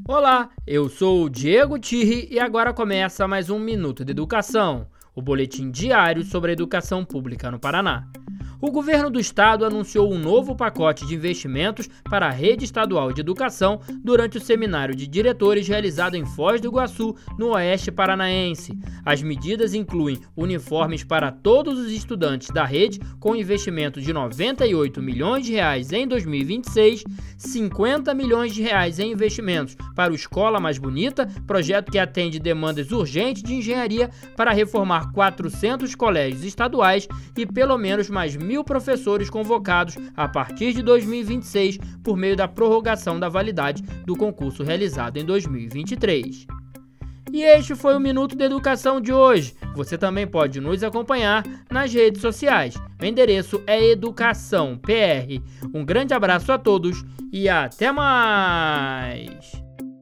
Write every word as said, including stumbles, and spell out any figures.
Olá, eu sou o Diego Tirri e agora começa mais um Minuto de Educação, o boletim diário sobre a educação pública no Paraná. O governo do estado anunciou um novo pacote de investimentos para a rede estadual de educação durante o seminário de diretores realizado em Foz do Iguaçu, no oeste paranaense. As medidas incluem uniformes para todos os estudantes da rede, com investimento de noventa e oito milhões de reais em dois mil e vinte e seis, cinquenta milhões de reais em investimentos para o Escola Mais Bonita, projeto que atende demandas urgentes de engenharia para reformar quatrocentos colégios estaduais e pelo menos mais mil professores convocados a partir de dois mil e vinte e seis por meio da prorrogação da validade do concurso realizado em dois mil e vinte e três. E este foi o Minuto de Educação de hoje. Você também pode nos acompanhar nas redes sociais. O endereço é Educação P R. Um grande abraço a todos e até mais!